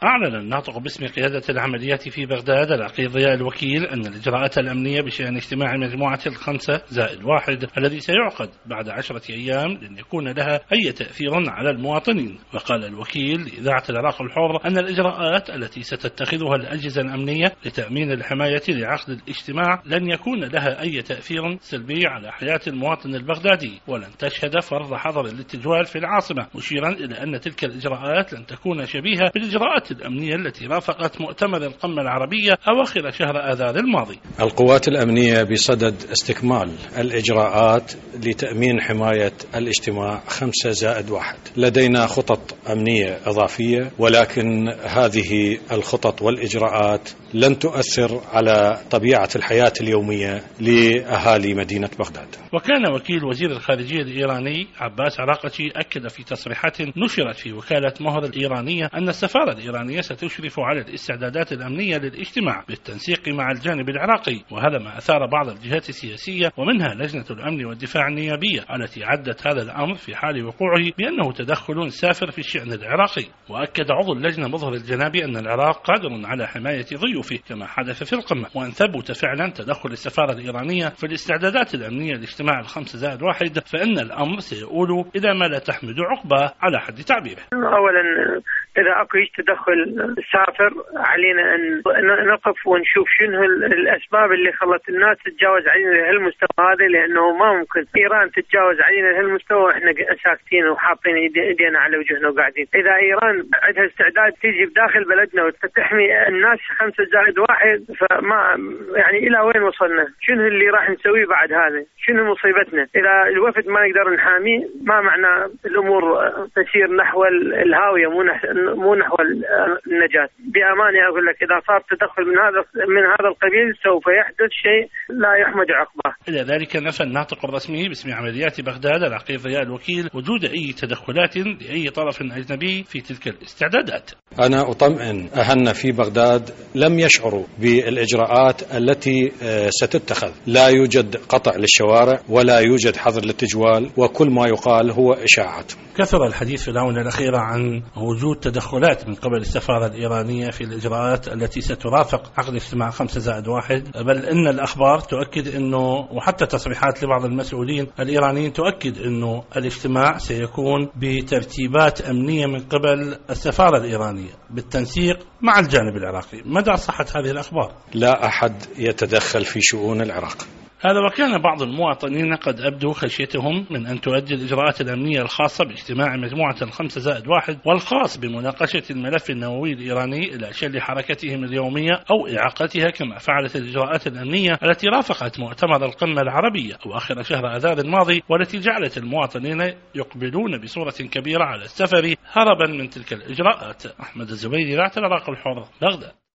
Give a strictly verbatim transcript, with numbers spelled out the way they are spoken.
أعلن الناطق باسم قيادة العمليات في بغداد العقيد ضياء الوكيل أن الإجراءات الأمنية بشأن اجتماع مجموعة الخمسة زائد واحد الذي سيعقد بعد عشرة أيام لن يكون لها أي تأثير على المواطنين. وقال الوكيل لإذاعة العراق الحر أن الإجراءات التي ستتخذها الأجهزة الأمنية لتأمين الحماية لعقد الاجتماع لن يكون لها أي تأثير سلبي على حياة المواطن البغدادي ولن تشهد فرض حظر للتجوال في العاصمة، مشيرا إلى أن تلك الإجراءات لن تكون شبيهة بالإجراءات الأمنية التي رافقت مؤتمر القمة العربية أواخر شهر آذار الماضي. القوات الأمنية بصدد استكمال الإجراءات لتأمين حماية الاجتماع خمسة زائد واحد. لدينا خطط أمنية إضافية، ولكن هذه الخطط والإجراءات لن تؤثر على طبيعة الحياة اليومية لأهالي مدينة بغداد. وكان وكيل وزير الخارجية الإيراني عباس عراقشي أكد في تصريحات نشرت في وكالة مهر الإيرانية أن السفارة الإيرانية ستشرف على الاستعدادات الأمنية للاجتماع بالتنسيق مع الجانب العراقي، وهذا ما أثار بعض الجهات السياسية ومنها لجنة الأمن والدفاع النيابية التي عدت هذا الأمر في حال وقوعه بأنه تدخل سافر في الشأن العراقي. وأكد عضو اللجنة مظهر الجنابي أن العراق قادر على حماية ضيوفه كما حدث في القمة، وأن ثبت فعلا تدخل السفارة الإيرانية في الاستعدادات الأمنية لاجتماع الخمسة زائد واحد فإن الأمر سيؤول إلى ما لا تحمد عقباه على حد تعبيره. أولا إذا أكو تدخل سافر علينا أن نقف ونشوف شنو الأسباب اللي خلت الناس تتجاوز علينا لهالمستوى هذا، لأنه ما ممكن إيران تتجاوز علينا لهالمستوى وإحنا ساكتين وحاطين إيدينا على وجهنا وقاعدين. إذا إيران عندها استعداد تيجي بداخل بلدنا وتحمي الناس خمسة زائد واحد، فما يعني إلى وين وصلنا؟ شنو اللي راح نسويه بعد هذا؟ شنو مصيبتنا؟ إذا الوفد ما نقدر نحاميه ما معنى الأمور تسير نحو الهاوية مو مو نحو النجاة. بأمانة أقول لك إذا صار تدخل من هذا من هذا القبيل سوف يحدث شيء لا يحمد عقباه. إلى ذلك نفى الناطق الرسمي باسم عمليات بغداد العقيد ضياء الوكيل وجود أي تدخلات لأي طرف أجنبي في تلك الاستعدادات. أنا أطمئن أهلنا في بغداد لم يشعروا بالإجراءات التي ستتخذ. لا يوجد قطع للشوارع ولا يوجد حظر للتجوال، وكل ما يقال هو إشاعات. كثر الحديث في الآونة الأخيرة عن وجود تدخلات من قبل السفارة الإيرانية في الإجراءات التي سترافق عقد اجتماع خمسة زائد واحد، بل إن الأخبار تؤكد أنه وحتى تصريحات لبعض المسؤولين الإيرانيين تؤكد أنه الاجتماع سيكون بترتيبات أمنية من قبل السفارة الإيرانية بالتنسيق مع الجانب العراقي. مدى صحة هذه الأخبار؟ لا أحد يتدخل في شؤون العراق. هذا وكان بعض المواطنين قد أبدوا خشيتهم من أن تؤدي الإجراءات الأمنية الخاصة باجتماع مجموعة الخمسة زائد واحد والخاص بمناقشة الملف النووي الإيراني إلى شل حركتهم اليومية أو إعاقتها كما فعلت الإجراءات الأمنية التي رافقت مؤتمر القمة العربية أواخر شهر آذار الماضي، والتي جعلت المواطنين يقبلون بصورة كبيرة على السفر هربا من تلك الإجراءات. أحمد الزبيدي، العراق الحر، بغداد.